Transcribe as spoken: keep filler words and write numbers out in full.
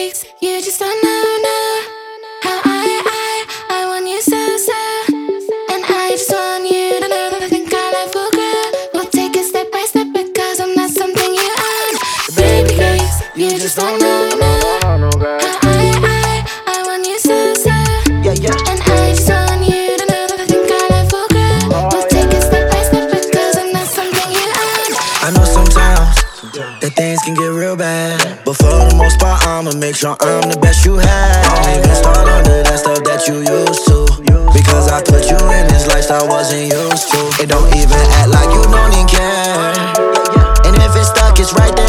cakes, you just don't know, know how I, I, I want you so, so. And I just want you to know that I think our life will grow. We'll take it step by step because I'm not something you own. Baby cakes, you just don't know, know how I, I, I want you so, so. Yeah, yeah. And I just want you to know that I think our life will grow. We'll take it step by step because I'm not something you own. I know sometimes that things can get real bad, but for the most part, I'ma make sure I'm the best you had. Don't even start under that stuff that you used to, because I put you in this lifestyle I wasn't used to. It don't even act like you don't even care, and if it's stuck, it's right there